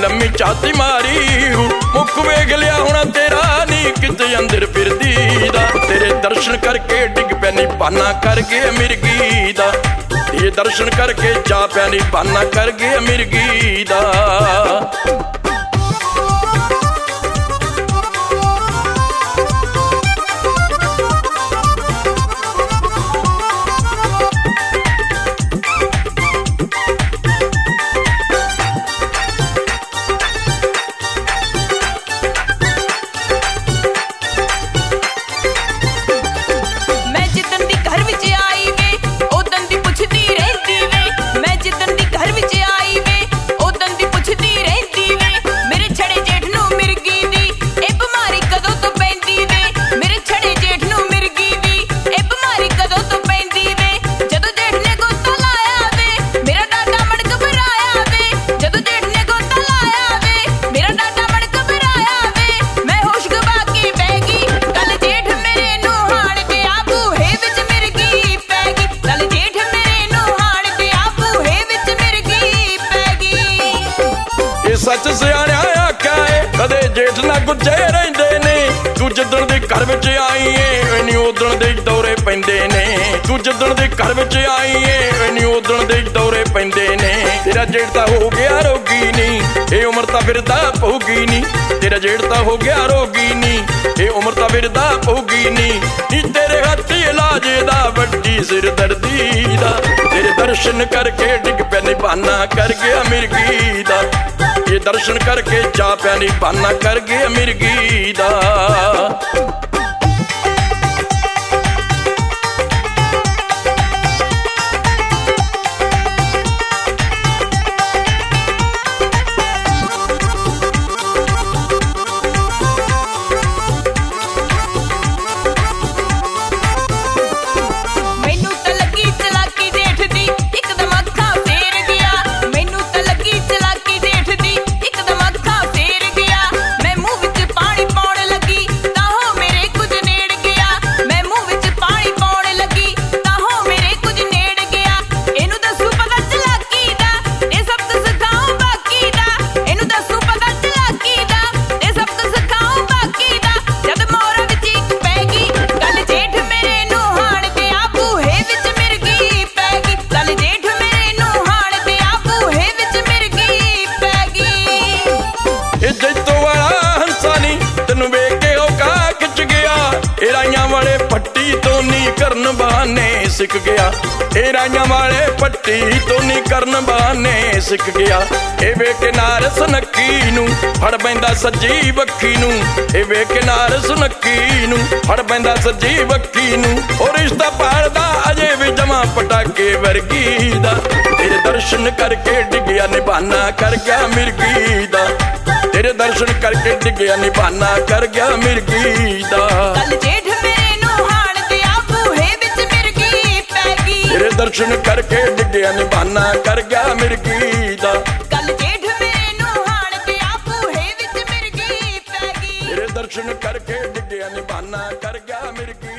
लम्मी छाती मारी मुख वेख लिया हुण तेरा नी किते अंदर फिरदी दा तेरे दर्शन करके डिग पे नी बहाना कर गए मिर्गी दा ये दर्शन करके जा पे नी बहाना कर गए मिर्गी दा सच सियाणा आख्या है कदे जेठ ना गुज्जे रहिंदे ने तू जिद्दण दे घर विच आई है नी उदण दे दौरे पैंदे ने तू जिद्दण दे घर विच आई है नी उदण दे दौरे पैंदे ने तेरा जेठ तां हो गया रोगी नी ए उमर तां फिरदा पऊगी नी तेरा जेठ तां हो गया रोगी नी ए उमर तां फिरदा पऊगी नी नी तेरे हत्थ इलाज दा वड्डी सिर दर्दी दा तेरे दर्शन करके डिग पे नी बहाना कर गया मिर्गी दा ये दर्शन करके जा पे नी बहाना कर गए मिर्गी दा वाले पट्टी तो नी करन बहाने सिख गया ए राइयां वाले पट्टी तो नी करन बहाने सिख गया ए वे किनार सुनक्की नू फड़ पैंदा सज्जी बक्खी नू ए वे किनार सुनक्की नू फड़ पैंदा सज्जी बक्खी नू ओ रिश्ता पालदा अजे भी जमा पटाके वर्गी दा तेरे दर्शन करके डिगया नी बहाना कर गया मिर्गी दा तेरे दर्शन करके डिगया नी बहाना कर गया मिर्गी दा तेरे दर्शन करके डिगया नी बहाना कर गया मिर्गी दा तेरे दर्शन करके डिगया नी बहाना कर गया मिर्गी